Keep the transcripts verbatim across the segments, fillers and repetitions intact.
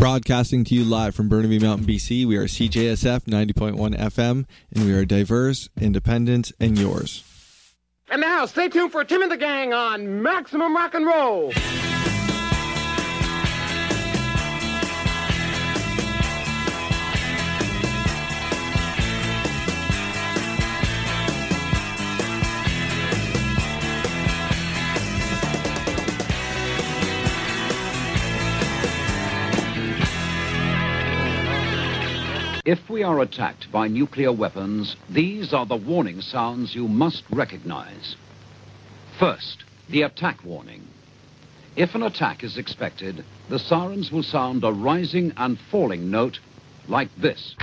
Broadcasting to you live from Burnaby Mountain, B C, we are C J S F ninety point one F M, and we are diverse, independent, and yours. And now, stay tuned for Tim and the Gang on Maximum Rock and Roll. If we are attacked by nuclear weapons, these are the warning sounds you must recognize. First, the attack warning. If an attack is expected, the sirens will sound a rising and falling note like this.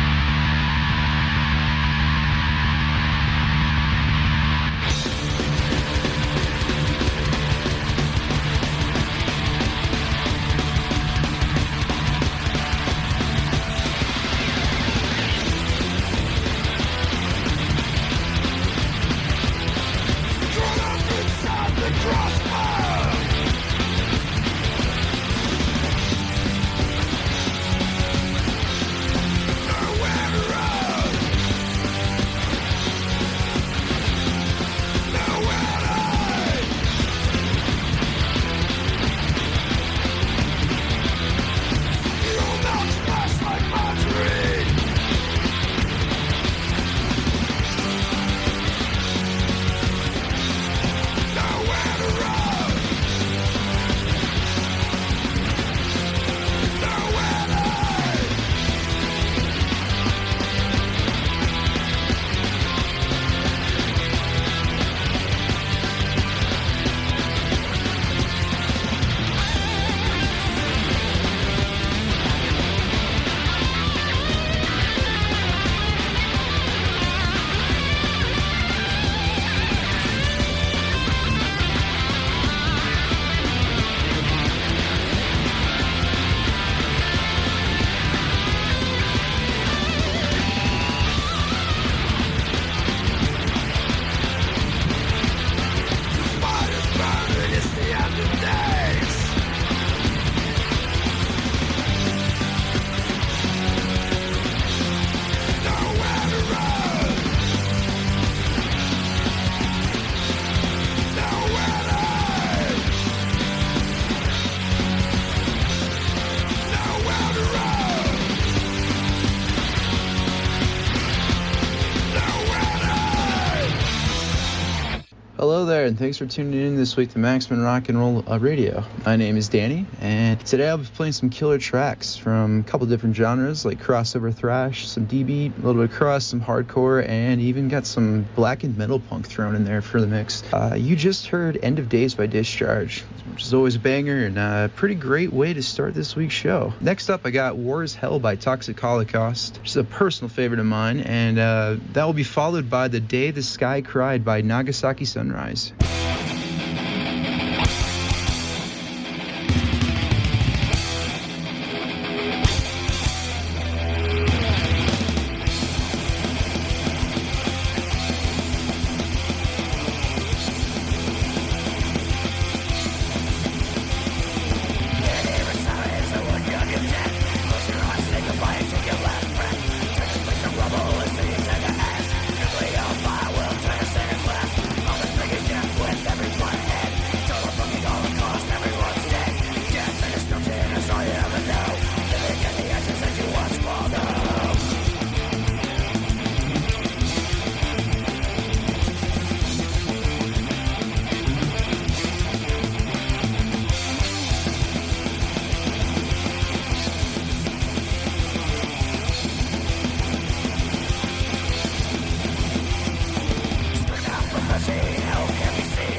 Hello there, and thanks for tuning in this week to Maximum Rock and Roll uh, Radio. My name is Danny, and today I'll be playing some killer tracks from a couple different genres, like crossover thrash, some D-beat, a little bit of crust, some hardcore, and even got some blackened metal punk thrown in there for the mix. Uh, you just heard End of Days by Discharge, which is always a banger and a pretty great way to start this week's show. Next up, I got War is Hell by Toxic Holocaust, which is a personal favorite of mine, and uh, that will be followed by The Day the Sky Cried by Nagasaki Sunrise.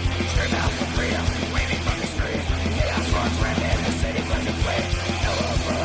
Freedom, waving from the street. Chaos runs rampant, the city flames and flames. Hell of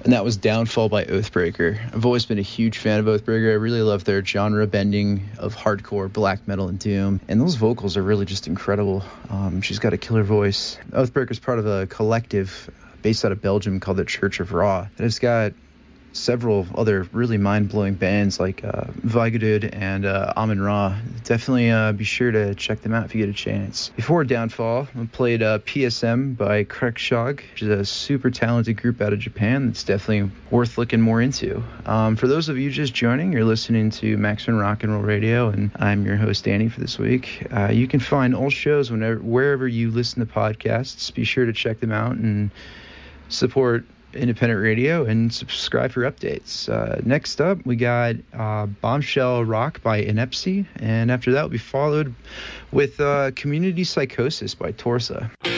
and that was Downfall by Oathbreaker. I've always been a huge fan of Oathbreaker. I really love their genre bending of hardcore, black metal, and doom, and those vocals are really just incredible. Um, she's got a killer voice. Oathbreaker is part of a collective based out of Belgium called the Church of Ra. It has got several other really mind-blowing bands like uh, Vigadud and uh, Amun Ra. Definitely uh, be sure to check them out if you get a chance. Before Downfall, I played uh, P S M by Krekshog, which is a super talented group out of Japan that's definitely worth looking more into. Um, for those of you just joining, you're listening to Maximum Rock and Roll Radio, and I'm your host, Danny, for this week. Uh, you can find all shows whenever, wherever you listen to podcasts. Be sure to check them out and support independent radio and subscribe for updates. Uh, next up, we got uh, Bombshell Rock by Inepsy, and after that will be followed with uh, Community Psychosis by Torsa.